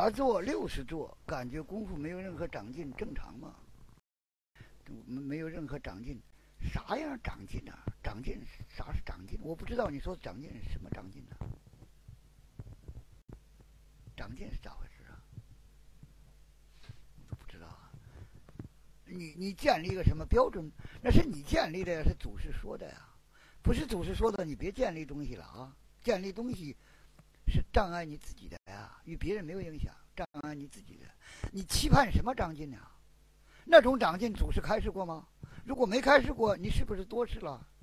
8座60座，感觉功夫没有任何长进，正常吗？没有任何长进，啥样长进啊？长进啥是长进？我不知道你说长进是什么长进呢、长进是咋回事啊？我都不知道啊。你建立一个什么标准？那是你建立的呀，是祖师说的呀，不是祖师说的，你别建立东西了啊！建立东西是障碍你自己的呀，与别人没有影响，障碍你自己的。你期盼什么长进呢？那种长进祖师开示过吗？如果没开示过，你是不是多事了？